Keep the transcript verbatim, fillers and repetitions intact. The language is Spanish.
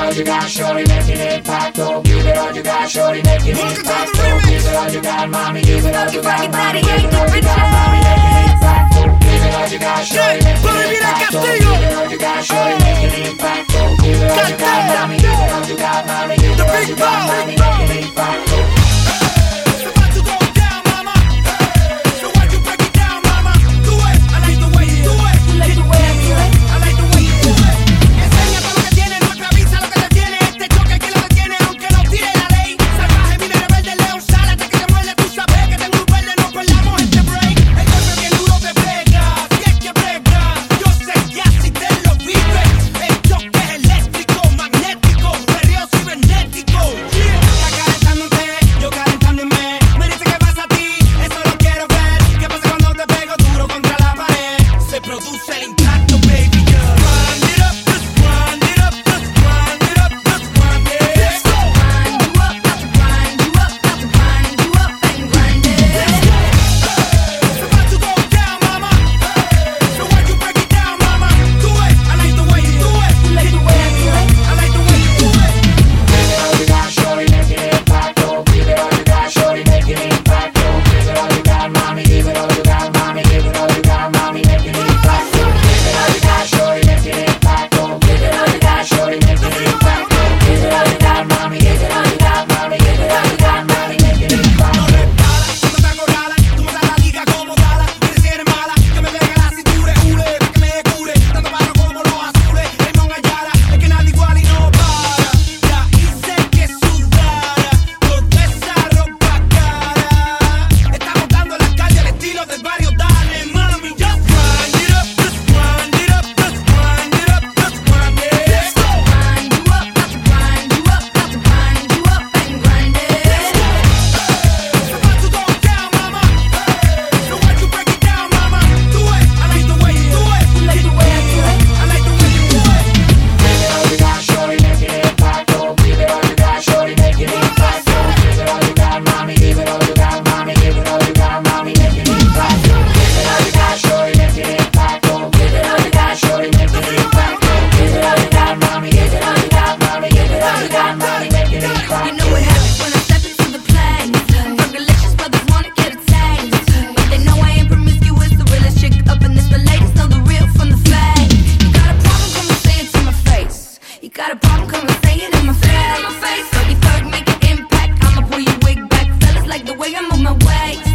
all you got, shorty, make an impact. Oh, give it all you got, shorty, make an impact. Oh, give it all you got, mommy, give it all you got, mommy, give it all you got, mommy, make an impact. Oh, give it all you got, shorty, make an impact. Oh, give it all you got, shorty, make an impact. Oh, give it all you got, mommy, give it all you got, mommy, give it all you got, mommy, make an impact. Oh. Got a problem, come and say it in my face. thirty-third, make an impact. I'ma pull your wig back. Fellas like the way I move my waist.